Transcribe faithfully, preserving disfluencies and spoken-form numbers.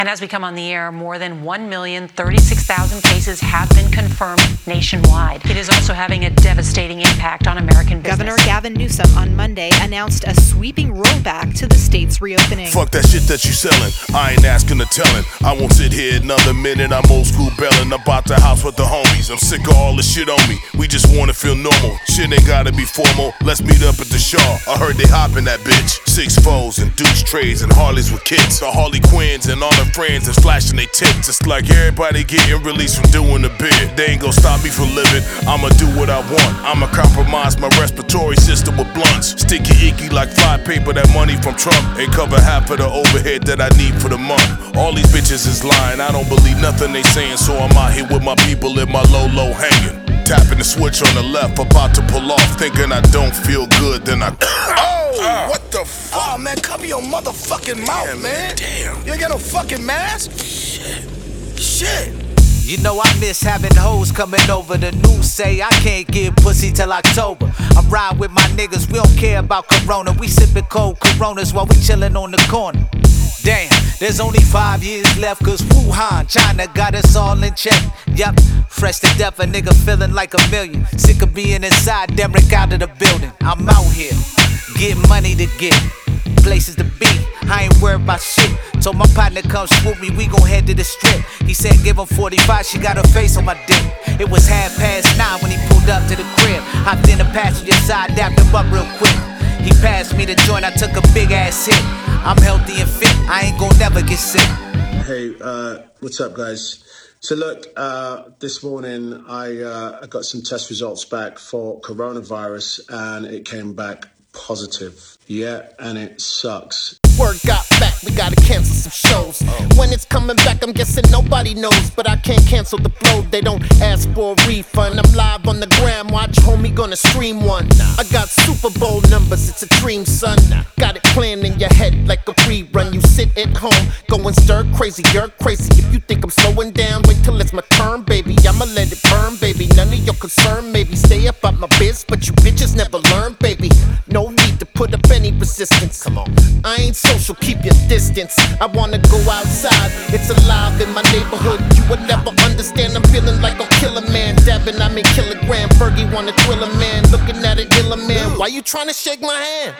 And as we come on the air, more than one million thirty-six thousand cases have been confirmed nationwide. It is also having a devastating impact on American business. Governor Gavin Newsom on Monday announced a sweeping rollback to the state's reopening. Fuck that shit that you selling. I ain't asking or telling. I won't sit here another minute. I'm old school belling about the house with the homies. I'm sick of all the shit on me. We just wanna feel normal. Shit ain't gotta be formal. Let's meet up at the Shaw. I heard they hopping that bitch. Six foes and douche trays and Harleys with kids. The Harley Quinns and all her friends is flashing they tits. It's like everybody getting released from doing the bid. They ain't gon' stop me from living. I'ma do what I want. I'ma compromise my respiratory system with blunts. Sticky icky like fly paper. That money from Trump ain't cover half of the overhead that I need for the month. All these bitches is lying. I don't believe nothing they saying, so I'm out here with my people in my low low hanging. Tapping the switch on the left, about to pull off, thinking I don't feel good, then I. Oh, uh, what the fuck? Oh man, cover your motherfucking mouth, damn, man. Damn. You ain't got no fucking mask? Shit. Shit. You know I miss having hoes coming over. The news say I can't get pussy till October. I ride with my niggas, we don't care about Corona. We sippin' cold Coronas while we chillin' on the corner. Damn, there's only five years left, cause Wuhan, China got us all in check. Yup, fresh to death, a nigga feeling like a million. Sick of being inside, Derek out of the building. I'm out here, getting money to get, places to be. I ain't worried about shit. Told my partner come swoop me, we gon' head to the strip. He said give him forty-five, she got her face on my dick. It was half past nine when he pulled up to the crib. Hopped in the passenger side, dapped him up real quick. He passed me the joint, I took a big ass hit. I'm healthy and fit, I ain't gon' never get sick. Hey, uh, what's up guys? So look, uh, this morning I, uh, I got some test results back for coronavirus and it came back positive. Yeah, and it sucks. Word got back, we gotta cancel some shows. When it's coming back, I'm guessing nobody knows. But I can't cancel the flow, they don't ask for a refund. I'm live on the gram, watch homie gonna stream one. I got Super Bowl numbers, it's a dream, son. Got it planned in your head like a rerun. You sit at home, going stir crazy, you're crazy. If you think I'm slowing down, wait till it's my turn, baby. I'ma let it burn, baby, none of your concern. Maybe stay up out my biz, but you bitches never learn, baby. No need to put up any resistance. Come on, I ain't social, keep your distance. I wanna go outside, it's alive in my neighborhood. You would never understand, I'm feeling like I'm Killer Man. Dabbing, I'm in kilogram. Fergie wanna thrill a man, looking at an iller man. Why you trying to shake my hand?